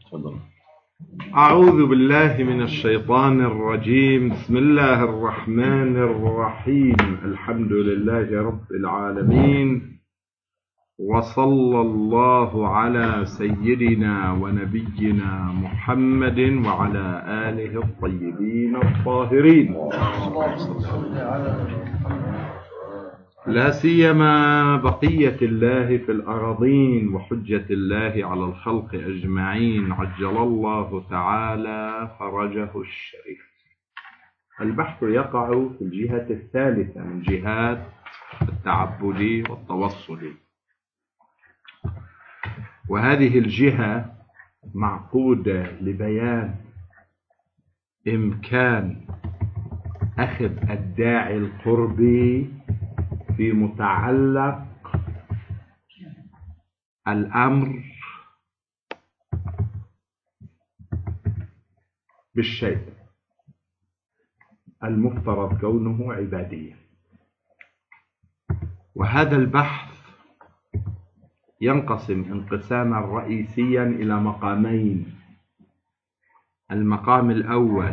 أعوذ بالله من الشيطان الرجيم. بسم الله الرحمن الرحيم. الحمد لله رب العالمين، وصلى الله على سيدنا ونبينا محمد وعلى آله الطيبين الطاهرين، لا سيما بقية الله في الأراضين وحجة الله على الخلق أجمعين، عجل الله تعالى فرجه الشريف. البحث يقع في الجهة الثالثة من جهات التعبد والتوصل، وهذه الجهة معقودة لبيان إمكان أخذ الداعي القربي في متعلق الأمر بالشيء المفترض كونه عباديا. وهذا البحث ينقسم انقساما رئيسيا إلى مقامين. المقام الأول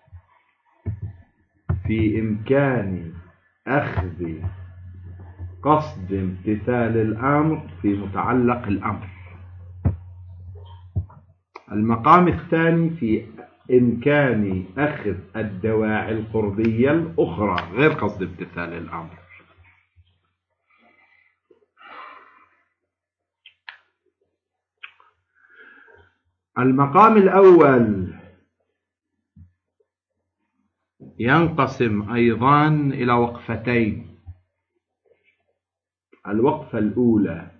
في إمكان أخذ قصد امتثال الأمر في متعلق الأمر. المقام الثاني في إمكان أخذ الدواعي القربية الأخرى غير قصد امتثال الأمر. المقام الأول ينقسم أيضا إلى وقفتين. الوقفة الأولى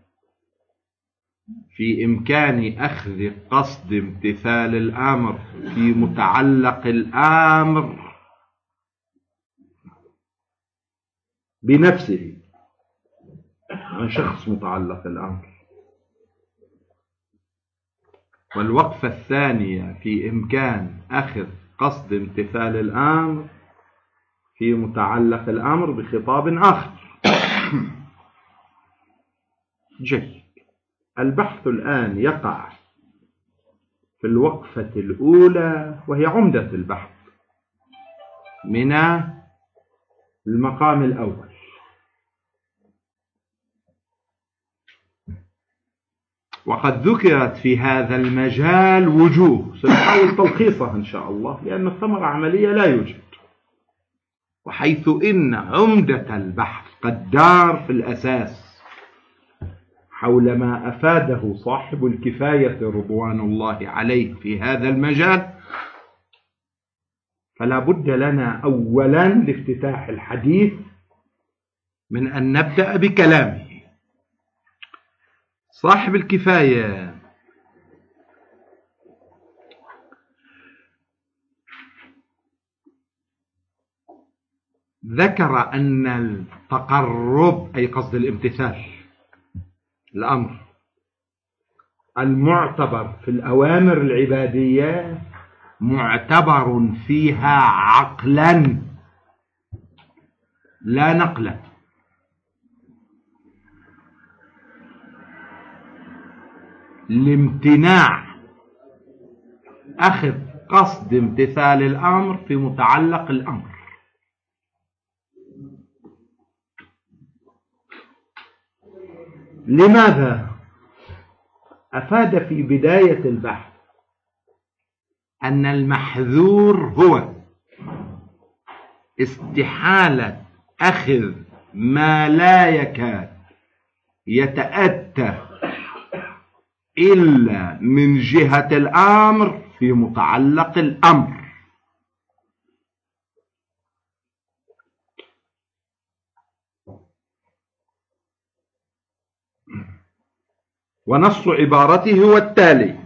في إمكان أخذ قصد امتثال الأمر في متعلق الأمر بنفسه، عن شخص متعلق الأمر. والوقفة الثانية في إمكان أخذ قصد امتثال الأمر في متعلق الأمر بخطاب آخر. جيد. البحث الآن يقع في الوقفة الأولى، وهي عمدة البحث من المقام الأول. وقد ذكرت في هذا المجال وجوه سنحاول تلخيصها إن شاء الله، لأن الثمرة عملية لا يوجد، وحيث إن عمدة البحث قد دار في الأساس حول ما أفاده صاحب الكفاية رضوان الله عليه في هذا المجال، فلا بد لنا أولا لافتتاح الحديث من أن نبدأ بكلامه. صاحب الكفاية ذكر أن التقرب أي قصد الامتثال الأمر المعتبر في الأوامر العبادية معتبر فيها عقلا لا نقلا. لامتناع أخذ قصد امتثال الأمر في متعلق الأمر. لماذا؟ أفاد في بداية البحث أن المحذور هو استحالة أخذ ما لا يكاد يتأتى إلا من جهة الأمر في متعلق الأمر. ونص عبارته هو التالي: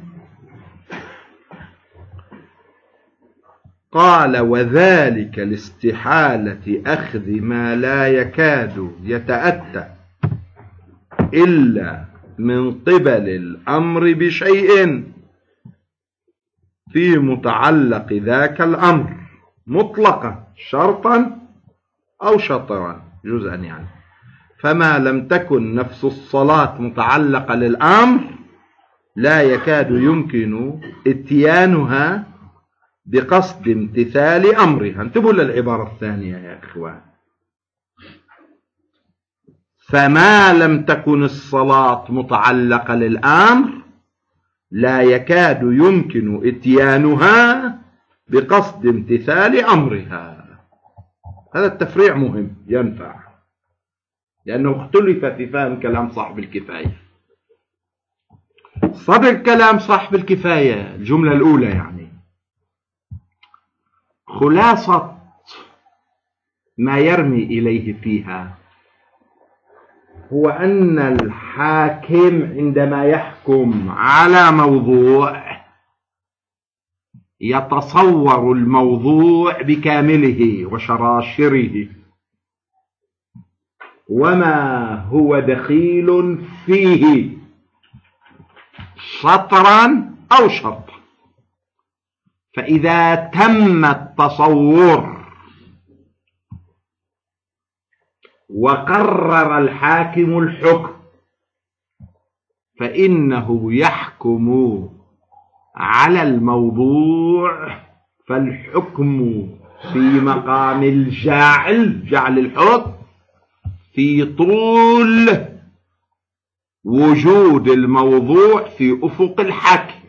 قال: وذلك لاستحالة أخذ ما لا يكاد يتأتى إلا من قبل الأمر بشيء في متعلق ذاك الأمر مطلقا شرطا أو شطرا جزءا يعني. فما لم تكن نفس الصلاة متعلقة للأمر لا يكاد يمكن إتيانها بقصد امتثال أمرها. انتبهوا للعبارة الثانية يا إخوان. فما لم تكن الصلاة متعلقة للأمر لا يكاد يمكن إتيانها بقصد امتثال أمرها. هذا التفريع مهم ينفع، لأنه اختلف في فهم كلام صاحب الكفاية. صدر كلام صاحب الكفاية الجملة الأولى يعني خلاصة ما يرمي إليه فيها هو أن الحاكم عندما يحكم على موضوع يتصور الموضوع بكامله وشراشره وما هو دخيل فيه شطرا أو شرطا. فإذا تم التصور وقرر الحاكم الحكم فإنه يحكم على الموضوع، فالحكم في مقام جعل الحكم في طول وجود الموضوع في أفق الحكم.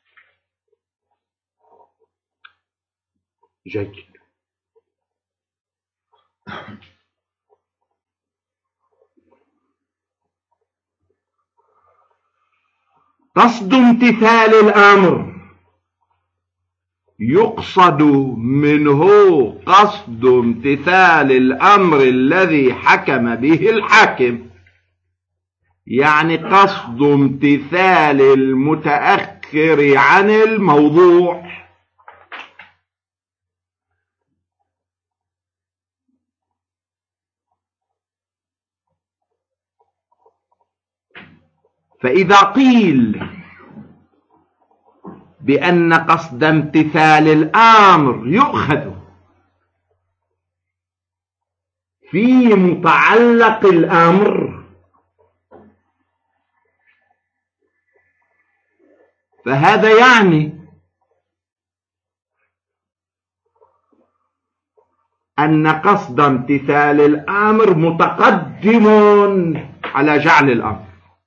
جيد. قصد امتثال الأمر يقصد منه قصد امتثال الأمر الذي حكم به الحاكم، يعني قصد امتثال المتأخر عن الموضوع. فإذا قيل بأن قصد امتثال الأمر يؤخذ في متعلق الأمر فهذا يعني أن قصد امتثال الأمر متقدم على جعل الأمر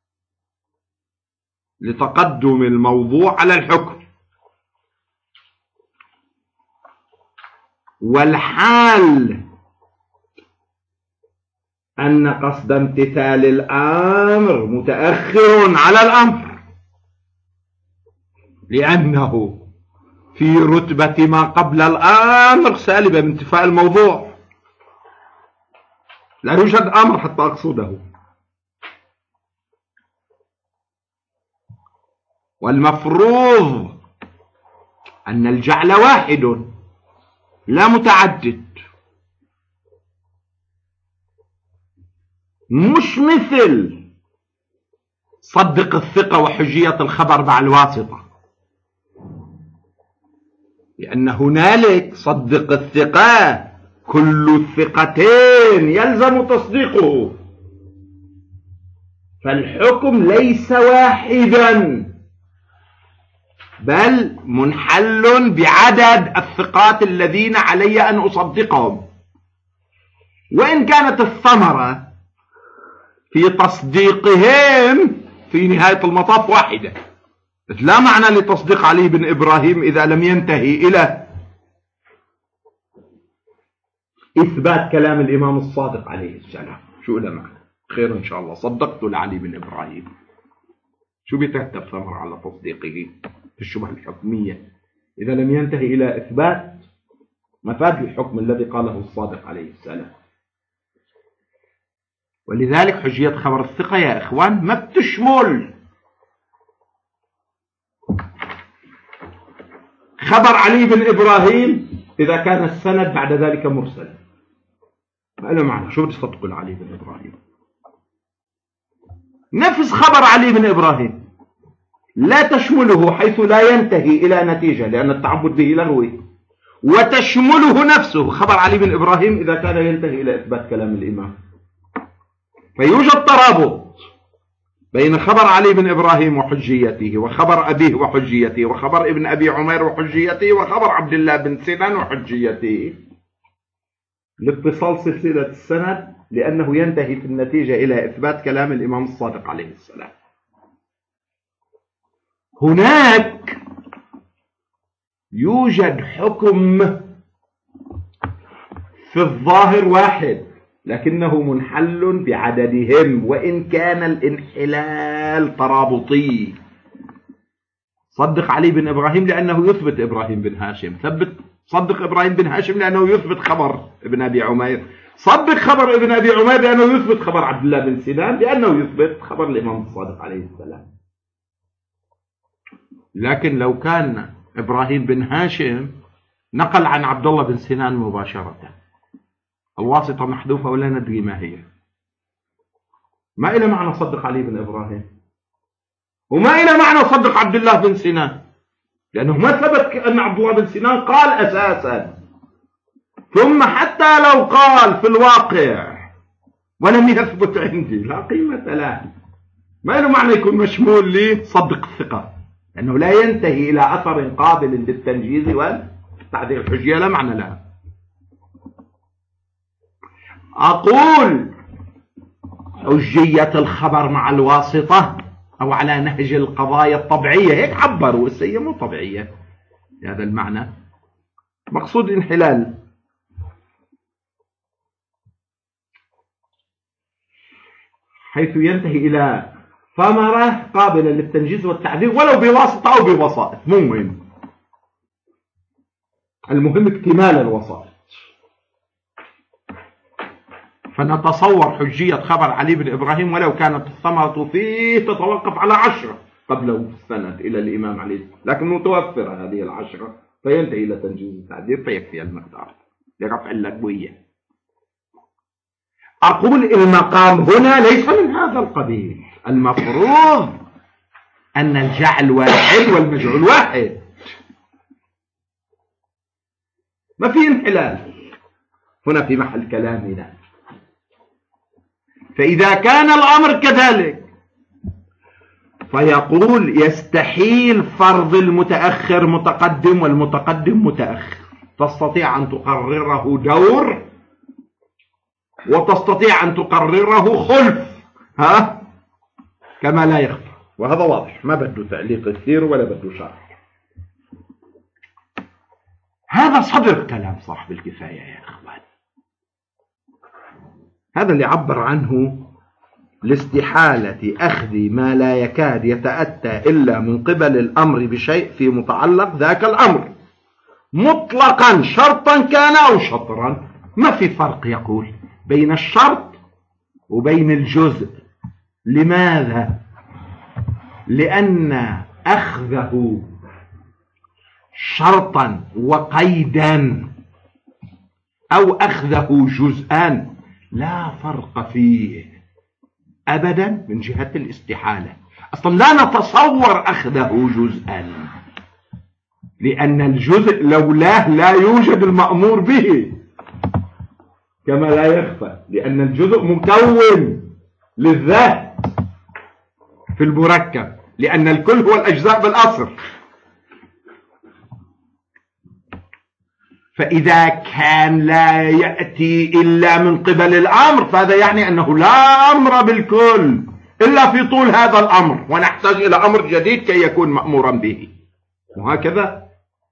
لتقدم الموضوع على الحكم، والحال أن قصد امتثال الأمر متأخر على الأمر لأنه في رتبة ما قبل الأمر سالبة من انتفاء الموضوع. لا يوجد أمر حتى أقصده. والمفروض أن الجعل واحد لا متعدد، مش مثل صدق الثقة وحجية الخبر مع الواسطة، لأن هنالك صدق الثقة كل الثقتين يلزم تصديقه، فالحكم ليس واحدا بل منحل بعدد الثقات الذين علي أن أصدقهم، وإن كانت الثمرة في تصديقهم في نهاية المطاف واحدة. لا معنى لتصديق علي بن إبراهيم إذا لم ينتهي إلى إثبات كلام الإمام الصادق عليه السلام. شو له معنى؟ خير إن شاء الله صدقت لعلي بن إبراهيم. شو بيترتب ثمرة على تصديقه في الشبهة الحكمية إذا لم ينتهي إلى إثبات مفاد الحكم الذي قاله الصادق عليه السلام؟ ولذلك حجية خبر الثقة يا إخوان ما بتشمل خبر علي بن إبراهيم إذا كان السند بعد ذلك مرسل. ما له معنى. شو بتصدقوا لعلي بن إبراهيم؟ نفس خبر علي بن إبراهيم لا تشمله حيث لا ينتهي إلى نتيجة لأن التعبد به لغوي، وتشمله نفسه خبر علي بن إبراهيم إذا كان ينتهي إلى إثبات كلام الإمام. فيوجد ترابط بين خبر علي بن إبراهيم وحجيته، وخبر أبيه وحجيته، وخبر ابن أبي عمير وحجيته، وخبر عبد الله بن سنان وحجيته، لاتصال سلسلة السند، لأنه ينتهي في النتيجة إلى إثبات كلام الإمام الصادق عليه السلام. هناك يوجد حكم في الظاهر واحد، لكنه منحل بعددهم، وإن كان الانحلال ترابطي. صدق علي بن إبراهيم لأنه يثبت إبراهيم بن هاشم، صدق إبراهيم بن هاشم لأنه يثبت خبر ابن أبي عمير، صدق خبر ابن أبي عمير لأنه يثبت خبر عبد الله بن سنان، لأنه يثبت خبر الإمام الصادق عليه السلام. لكن لو كان إبراهيم بن هاشم نقل عن عبد الله بن سنان مباشرة، الواسطة محذوفة ولا ندري ما هي، ما إلى معنى صدق علي بن إبراهيم، وما إلى معنى صدق عبد الله بن سنان، لأنه ما ثبت أن عبد الله بن سنان قال أساسا. ثم حتى لو قال في الواقع ولم يثبت عندي لا قيمة له، ما له معنى يكون مشمول لي صدق الثقة، لأنه لا ينتهي إلى أثر قابل للتنجيز والتعديل. الحجية لا معنى لها. أقول حجية الخبر مع الواسطة أو على نهج القضايا الطبيعية، هيك عبروا، السيئة مو طبيعية هذا المعنى، مقصود انحلال. حيث ينتهي إلى ثمرة قابلة للتنجيز والتعديل ولو بواسطة أو بوسائط، مو مهم، المهم اكتمال الوسائط. فنتصور حجية خبر علي بن إبراهيم ولو كانت الثمرة فيه تتوقف على 10 قبله في السند إلى الإمام علي، لكن متوفرة هذه 10 فينتهي إلى تنجيز التعديل فيكفي المقدار لرفع اللقوية. أقول المقام هنا ليس من هذا القبيل، المفروض أن الجعل واحد والمجعول واحد، ما في انحلال هنا في محل كلامنا. فإذا كان الأمر كذلك فيقول يستحيل فرض المتأخر متقدم والمتقدم متأخر، تستطيع أن تقرره دور وتستطيع أن تقرره خلف، كما لا يخفى، وهذا واضح ما بده تعليق كثير ولا بده شرح. هذا صدر كلام صاحب الكفاية يا إخوان، هذا اللي عبر عنه لاستحالة أخذ ما لا يكاد يتأتى إلا من قبل الأمر بشيء في متعلق ذاك الأمر مطلقا، شرطا كان أو شطرا. ما في فرق يقول بين الشرط وبين الجزء. لماذا؟ لأن أخذه شرطا وقيدا أو أخذه جزءا لا فرق فيه أبدا من جهة الاستحالة. أصلا لا نتصور أخذه جزءا، لأن الجزء لولاه لا يوجد المأمور به، كما لا يخفى، لأن الجزء مكون للذات في المركب، لأن الكل هو الأجزاء بالأصل. فإذا كان لا يأتي إلا من قبل الأمر فهذا يعني أنه لا أمر بالكل إلا في طول هذا الأمر، ونحتاج إلى أمر جديد كي يكون مأمورا به، وهكذا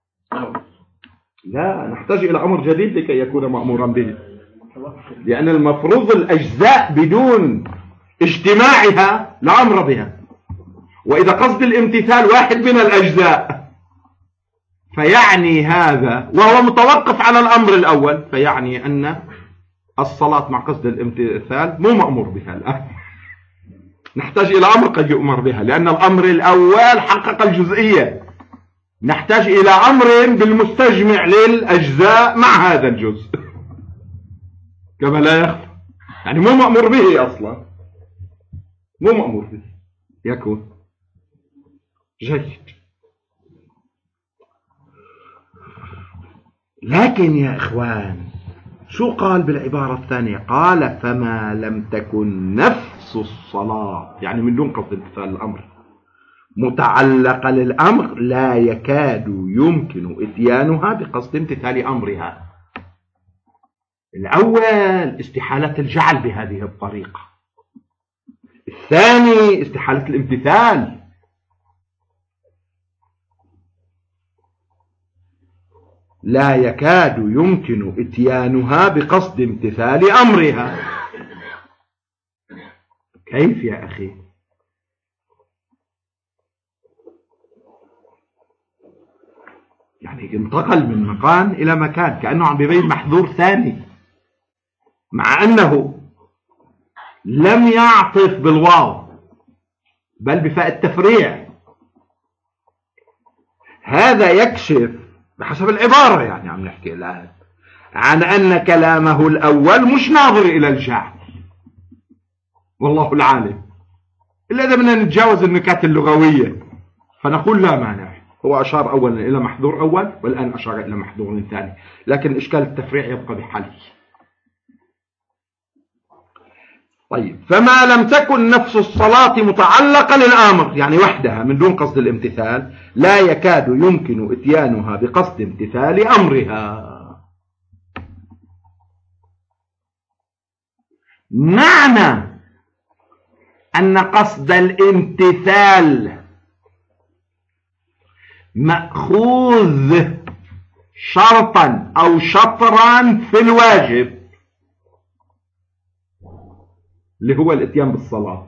لا نحتاج إلى أمر جديد لكي يكون مأمورا به، لأن المفروض الأجزاء بدون اجتماعها لا أمر بها. وإذا قصد الامتثال واحد من الأجزاء فيعني هذا وهو متوقف على الأمر الأول، فيعني أن الصلاة مع قصد الامتثال مو مأمور بها الآن، نحتاج إلى أمر قد يؤمر بها، لأن الأمر الأول حقق الجزئية، نحتاج إلى أمر بالمستجمع للأجزاء مع هذا الجزء، كما لا يخفى، يعني مو مأمور به أصلا، مو مأمور به يكون جيد. لكن يا إخوان شو قال بالعبارة الثانية؟ قال فما لم تكن نفس نفس الصلاة يعني من دون قصد امتثال الأمر متعلقة للأمر لا يكاد يمكن إتيانها بقصد امتثال أمرها. الأول استحالة الجعل بهذه الطريقة، الثاني استحالة الامتثال. لا يكاد يمكن إتيانها بقصد امتثال أمرها. كيف يا أخي؟ يعني انتقل من مكان إلى مكان كأنه عم بيبين محذور ثاني، مع أنه لم يعطف بالواو بل بفاء التفريع. هذا يكشف بحسب العبارة يعني عم نحكي الآن عن أن كلامه الأول مش ناظر إلى الجعل، والله العالم، إلا إذا بدنا نتجاوز النكات اللغوية فنقول لا مانع، هو أشار أولا إلى محذور أول والآن أشار إلى محذور ثاني، لكن إشكال التفريع يبقى بحاله. طيب، فما لم تكن نفس الصلاة متعلقة للآمر يعني وحدها من دون قصد الامتثال لا يكاد يمكن إتيانها بقصد امتثال أمرها. معنى أن قصد الامتثال مأخوذ شرطا أو شطرا في الواجب اللي هو الاتيان بالصلاة،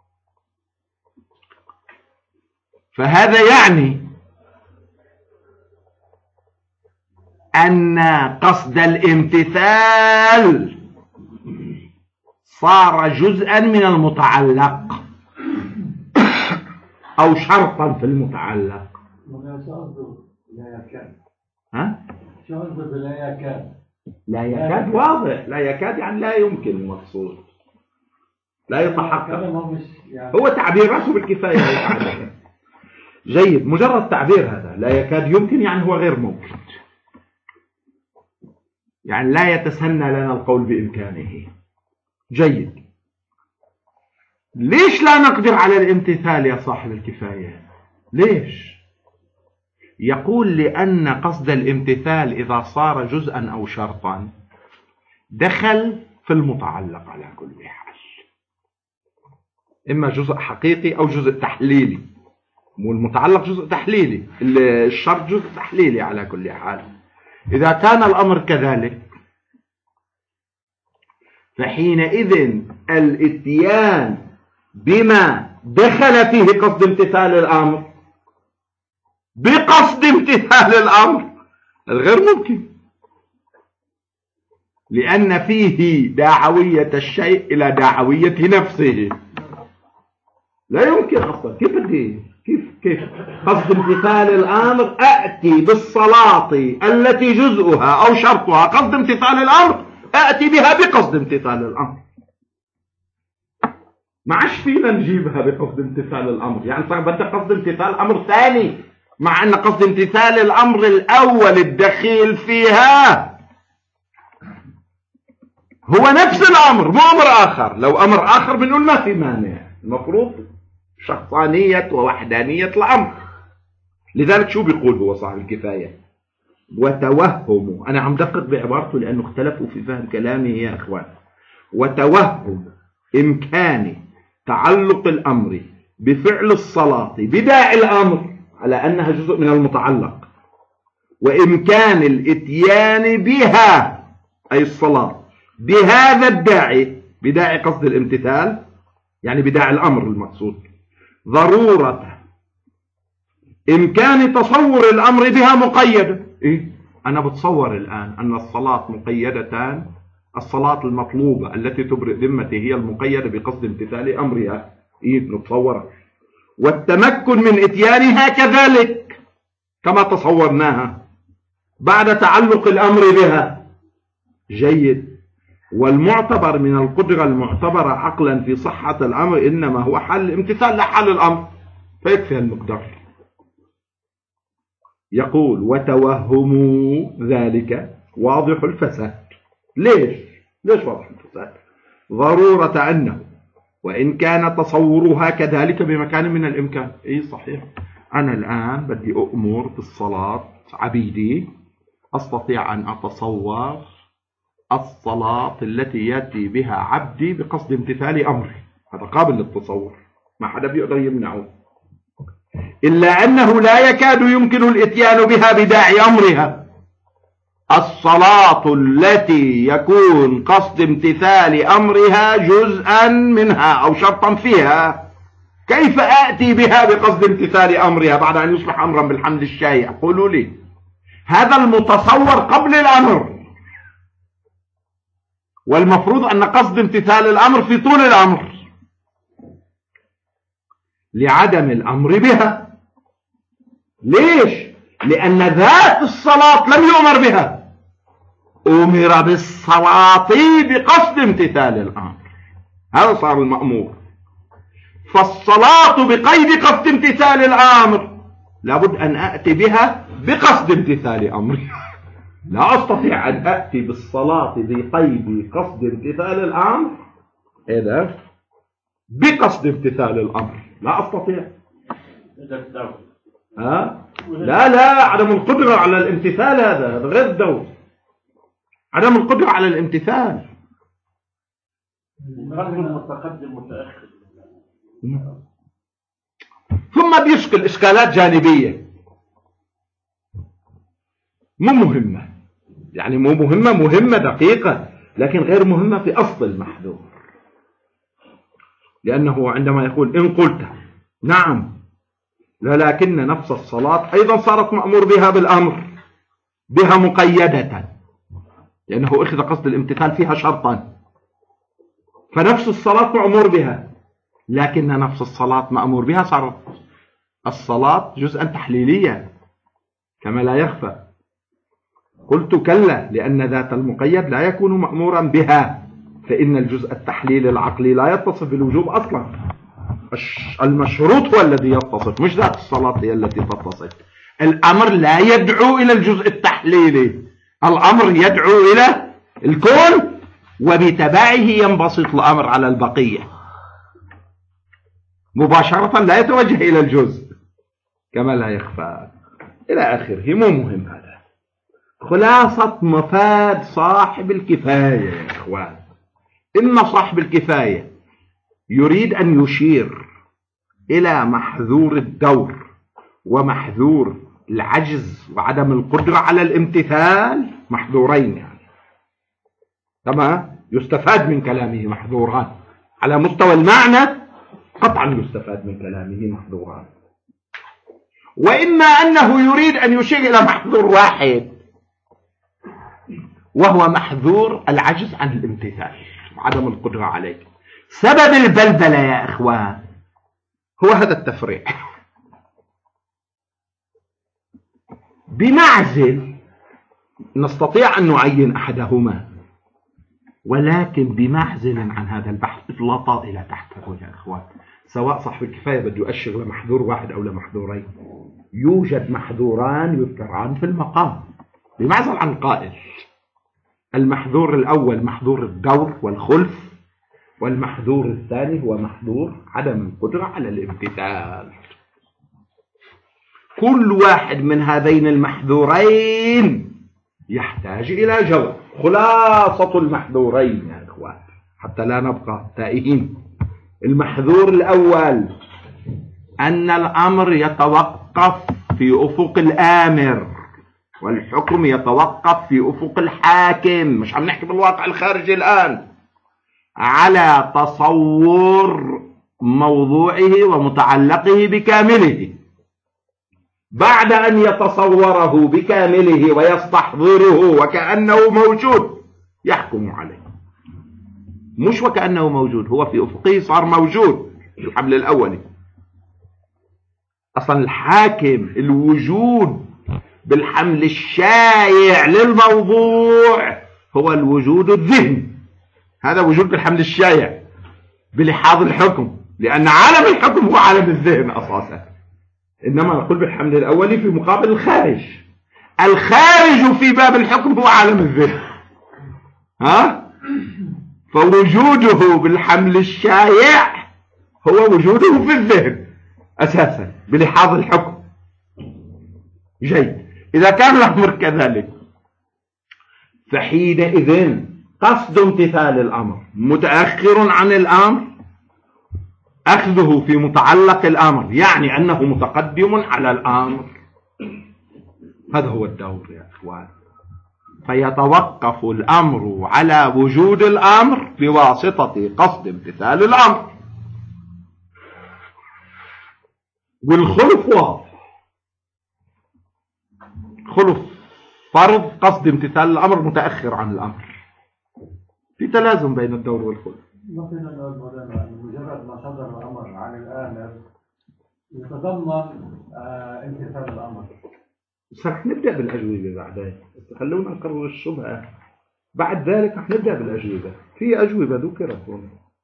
فهذا يعني أن قصد الامتثال صار جزءا من المتعلق أو شرطا في المتعلق. ها؟ لا يكاد واضح، لا يكاد يعني لا يمكن المقصود، لا يتحقق، هو تعبيراته بالكفاية. جيد، مجرد تعبير هذا لا يكاد يمكن يعني هو غير ممكن، يعني لا يتسنى لنا القول بإمكانه. جيد، ليش لا نقدر على الامتثال يا صاحب الكفاية؟ ليش؟ يقول لأن قصد الامتثال إذا صار جزءا أو شرطا دخل في المتعلق على كل حال، إما جزء حقيقي أو جزء تحليلي، والمتعلق جزء تحليلي، الشرط جزء تحليلي على كل حال. إذا كان الأمر كذلك فحينئذ الاتيان بما دخل فيه قصد امتثال الأمر بقصد امتثال الأمر غير ممكن، لأن فيه داعوية الشيء إلى داعوية نفسه. لا يمكن أصلا. كيف قصد امتثال الأمر أأتي بالصلاة التي جزءها أو شرطها قصد امتثال الأمر أأتي بها بقصد امتثال الأمر، ما عادش فينا نجيبها بقصد امتثال الأمر، يعني صار بدك قصد امتثال أمر ثاني، مع أن قصد امتثال الأمر الأول الدخيل فيها هو نفس الأمر مو أمر آخر. لو أمر آخر بنقول ما في مانع، المفروض شخصانية ووحدانية الأمر. لذلك شو بيقول هو صاحب الكفاية؟ وتوهم، أنا عم دقق بعبارته لأنه اختلفوا في فهم كلامه يا أخوان. وتوهم إمكان تعلق الأمر بفعل الصلاة بداعي الأمر على أنها جزء من المتعلق، وإمكان الإتيان بها أي الصلاة بهذا الداعي بداعي قصد الامتثال يعني بداعي الأمر المقصود، ضرورة إمكان تصور الأمر بها مقيدة. أنا بتصور الآن أن الصلاة مقيدتان، الصلاة المطلوبة التي تبرئ ذمتي هي المقيدة بقصد امتثال أمرها، نتصورها، والتمكن من إتيانها كذلك كما تصورناها بعد تعلق الأمر بها. جيد، والمعتبر من القدرة المعتبرة عقلا في صحة الأمر إنما هو حل الامتثال لا حل الأمر، فيكفي المقدار. يقول وتوهموا ذلك واضح الفساد. ليش واضح الفساد؟ ضرورة أنه وإن كان تصورها كذلك بمكان من الإمكان. إيه صحيح، أنا الآن بدي أؤمر بالصلاة عبيدي، أستطيع أن أتصور الصلاة التي يأتي بها عبدي بقصد امتثال أمري، هذا قابل للتصور، ما حدا بيقدر يمنعه، إلا أنه لا يكاد يمكن الإتيان بها بداعي أمرها. الصلاة التي يكون قصد امتثال أمرها جزءا منها أو شرطا فيها، كيف آتي بها بقصد امتثال أمرها بعد أن يصبح أمرا بالحمل الشائع؟ قولوا لي، هذا المتصور قبل الأمر، والمفروض أن قصد امتثال الأمر في طول الأمر لعدم الأمر بها. ليش؟ لأن ذات الصلاة لم يؤمر بها، أمر بالصلاة بقصد امتثال الأمر، هذا صار المأمور. فالصلاة بقيد قصد امتثال الأمر لابد أن أأتي بها بقصد امتثال أمري. لا أستطيع أن أأتي بالصلاة بقيد قصد امتثال الأمر إذا بقصد امتثال الأمر، لا أستطيع. لا عدم القدرة على الامتثال، هذا غير الدور، عدم القدرة على الامتثال. متقدم متأخر. ثم بيشكل إشكالات جانبية مو مهمة، يعني مو مهمة، مهمة دقيقة لكن غير مهمة في أصل المحذور. لأنه عندما يقول إن قلت نعم لكن نفس الصلاة أيضا صارت مأمور بها بالأمر، بها مقيدة، لأنه أخذ قصد الامتثال فيها شرطا، فنفس الصلاة مأمور بها، لكن نفس الصلاة مأمور بها صارت الصلاة جزءا تحليليا كما لا يخفى. قلت كلا، لأن ذات المقيد لا يكون مأمورا بها، فإن الجزء التحليل العقلي لا يتصف بالوجوب أصلا، المشروط هو الذي يتصف، مش ذات الصلاة هي التي تتصف. الأمر لا يدعو إلى الجزء التحليلي، الأمر يدعو إلى الكون، وبتبعه ينبسط الأمر على البقية مباشرة، لا يتوجه إلى الجزء كما لا يخفى إلى آخره. مو مهم هذا. خلاصة مفاد صاحب الكفاية يا إخوان، إن صاحب الكفاية يريد أن يشير إلى محذور الدور ومحذور العجز وعدم القدرة على الامتثال، محذورين يعني، كما يستفاد من كلامه محذوران على مستوى المعنى، قطعا يستفاد من كلامه محذوران. وإما أنه يريد أن يشير إلى محذور واحد وهو محذور العجز عن الامتثال وعدم القدرة عليه. سبب البلبلة يا إخوان هو هذا التفريع. بمعزل نستطيع أن نعين أحدهما، ولكن بمعزل عن هذا البحث لا طائل تحته يا إخوان، سواء صاحب الكفاية بده يؤشر لمحذور واحد أو لمحذورين. يوجد محذوران يذكران في المقام بمعزل عن القائل. المحذور الأول محذور الدور والخلف، والمحذور الثاني هو محذور عدم القدرة على الامتثال. كل واحد من هذين المحذورين يحتاج إلى جواب. خلاصة المحذورين يا إخوان حتى لا نبقى تائهين: المحذور الأول أن الأمر يتوقف في أفق الآمر، والحكم يتوقف في أفق الحاكم. مش عم نحكي بالواقع الخارجي الآن، على تصور موضوعه ومتعلقه بكامله. بعد أن يتصوره بكامله ويستحضره وكأنه موجود يحكم عليه، مش وكأنه موجود، هو في أفقه صار موجود في الحمل الأولي. أصلا الحاكم الوجود بالحمل الشائع للموضوع هو الوجود الذهني، هذا وجود بالحمل الشائع بلحاظ الحكم، لأن عالم الحكم هو عالم الذهن أساسا. إنما نقول بالحمل الأولي في مقابل الخارج. الخارج في باب الحكم هو عالم الذهن. فوجوده بالحمل الشائع هو وجوده في الذهن أساسا بلحاظ الحكم. جيد. إذا كان الأمر كذلك فحينئذ قصد امتثال الأمر متأخر عن الأمر، أخذه في متعلق الأمر يعني أنه متقدم على الأمر. هذا هو الدور يا إخوان. فيتوقف الأمر على وجود الأمر بواسطة قصد امتثال الأمر. والخلف واضح، خلف فرض قصد امتثال الأمر متأخر عن الأمر، في تلازم بين الدور والخلف. مجرد ما صدر الأمر عن الآمر يتضمن امتثال الأمر. رح نبدأ بالأجوبة بعدين، خلونا نقرر الشبهة بعد ذلك. رح نبدأ بالأجوبة، في أجوبة ذكرت هنا.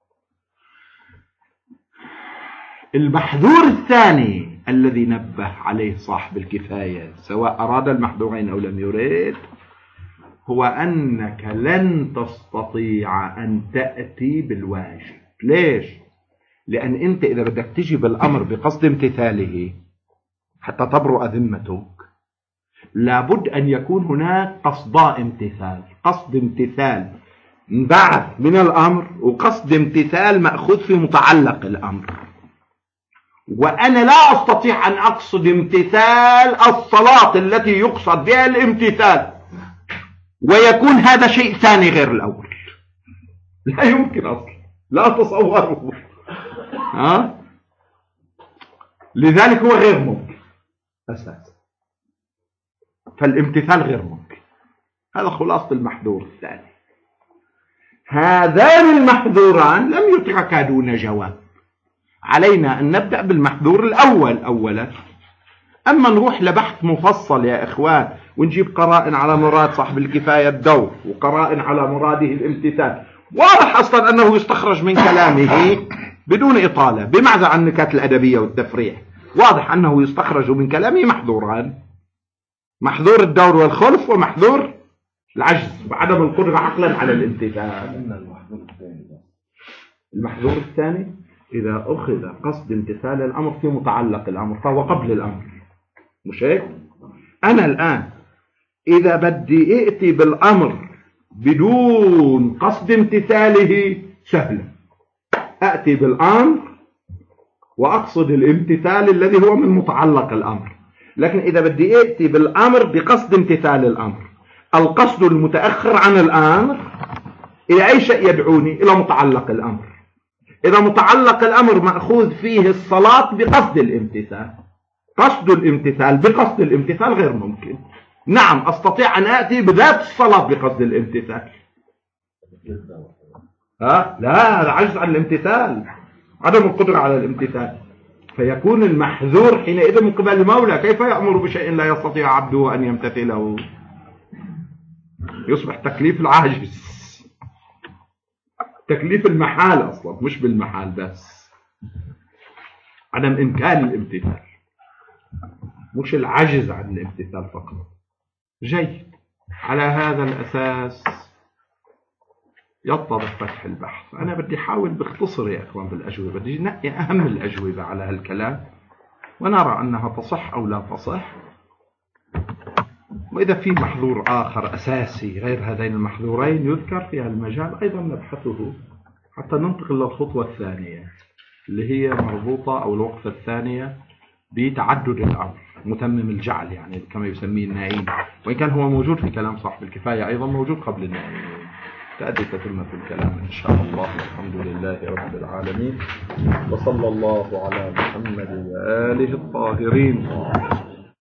المحذور الثاني الذي نبه عليه صاحب الكفاية سواء أراد المحذورين أو لم يريد هو أنك لن تستطيع أن تأتي بالواجب. ليش؟ لأن أنت إذا بدك تجي بالأمر بقصد امتثاله حتى تبرؤ ذمتك لابد أن يكون هناك قصد امتثال، قصد امتثال بعد من الأمر وقصد امتثال مأخوذ في متعلق الأمر. وأنا لا أستطيع أن أقصد امتثال الصلاة التي يقصد بها الامتثال ويكون هذا شيء ثاني غير الأول. لا يمكن أصلا، لا أتصوره. لذلك هو غير ممكن أساسا. فالامتثال غير ممكن. هذا خلاصة المحذور الثاني. هذان المحذوران لم يتركا دون جواب. علينا أن نبدأ بالمحذور الأول أولا. أما نروح لبحث مفصل يا إخوان ونجيب قرائن على مراد صاحب الكفاية الدور وقرائن على مراده الامتثال، واضح أصلا أنه يستخرج من كلامه بدون إطالة بمعزة عن النكات الأدبية والتفريح. واضح أنه يستخرج من كلامه محذوران: محذور الدور والخلف ومحذور العجز وعدم القدرة عقلا على الامتثال. المحذور الثاني إذا أخذ قصد امتثال الأمر في متعلق الأمر فهو قبل الأمر، مش هيك؟ أنا الآن إذا بدي ائتي بالأمر بدون قصد امتثاله سهل، أأتي بالأمر وأقصد الامتثال الذي هو من متعلق الأمر. لكن إذا بدي ائتي بالأمر بقصد امتثال الأمر، القصد المتأخر عن الأمر إلى أي شيء يدعوني؟ إلى متعلق الأمر. إذا متعلق الأمر مأخوذ فيه الصلاة بقصد الامتثال، قصد الامتثال بقصد الامتثال غير ممكن. نعم أستطيع أن آتي بذات الصلاة بقصد الامتثال. لا، هذا عجز عن الامتثال، عدم القدرة على الامتثال. فيكون المحذور حينئذ من قبل المولى. كيف يأمر بشيء لا يستطيع عبده أن يمتثله؟ يصبح تكليف العاجز، تكليف المحال أصلا، مش بالمحال بس، عدم إمكان الامتثال، مش العجز عن الامتثال فقط. جيد. على هذا الأساس يتضح فتح البحث. أنا بدي أحاول باختصر يا أخوان بالأجوبة، بدي نقي أهم الأجوبة على هالكلام ونرى أنها تصح أو لا تصح. وإذا في محظور آخر أساسي غير هذين المحظورين يذكر في هالمجال أيضا نبحثه حتى ننتقل للخطوة الثانية اللي هي مربوطة أو الوقفة الثانية بتعدد الأمر، متمم الجعل يعني كما يسميه النائين، وإن كان هو موجود في كلام صاحب الكفاية أيضا موجود قبل النائين. تأتي تتم في الكلام إن شاء الله. الحمد لله رب العالمين، وصلى الله على محمد وآله الطاهرين.